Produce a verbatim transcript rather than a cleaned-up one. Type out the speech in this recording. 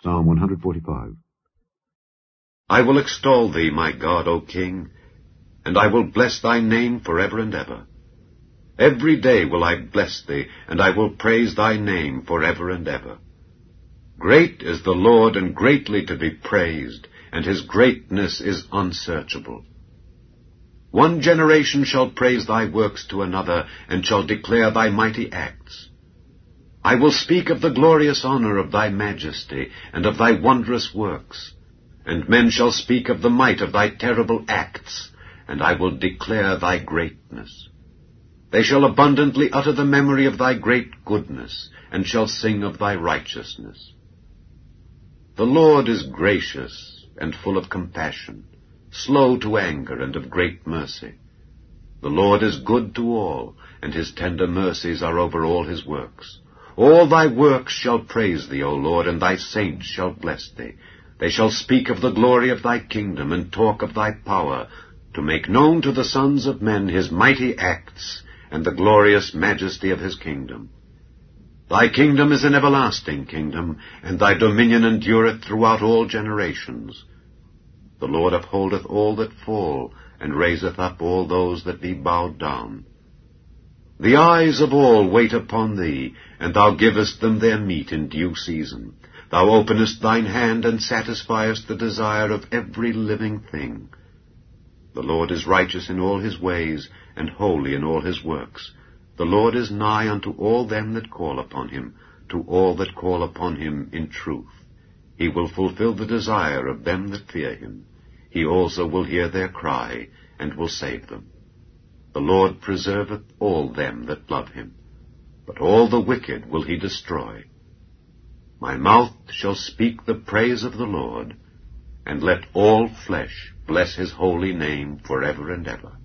Psalm one forty-five. I will extol thee, my God, O King, and I will bless thy name for ever and ever. Every day will I bless thee, and I will praise thy name for ever and ever. Great is the Lord, and greatly to be praised, and his greatness is unsearchable. One generation shall praise thy works to another, and shall declare thy mighty acts. I will speak of the glorious honor of thy majesty, and of thy wondrous works. And men shall speak of the might of thy terrible acts, and I will declare thy greatness. They shall abundantly utter the memory of thy great goodness, and shall sing of thy righteousness. The Lord is gracious and full of compassion, slow to anger and of great mercy. The Lord is good to all, and his tender mercies are over all his works. All thy works shall praise thee, O Lord, and thy saints shall bless thee. They shall speak of the glory of thy kingdom, and talk of thy power, to make known to the sons of men his mighty acts, and the glorious majesty of his kingdom. Thy kingdom is an everlasting kingdom, and thy dominion endureth throughout all generations. The Lord upholdeth all that fall, and raiseth up all those that be bowed down. The eyes of all wait upon thee, and thou givest them their meat in due season. Thou openest thine hand, and satisfiest the desire of every living thing. The Lord is righteous in all his ways, and holy in all his works. The Lord is nigh unto all them that call upon him, to all that call upon him in truth. He will fulfill the desire of them that fear him. He also will hear their cry, and will save them. The Lord preserveth all them that love him, but all the wicked will he destroy. My mouth shall speak the praise of the Lord, and let all flesh bless his holy name for ever and ever.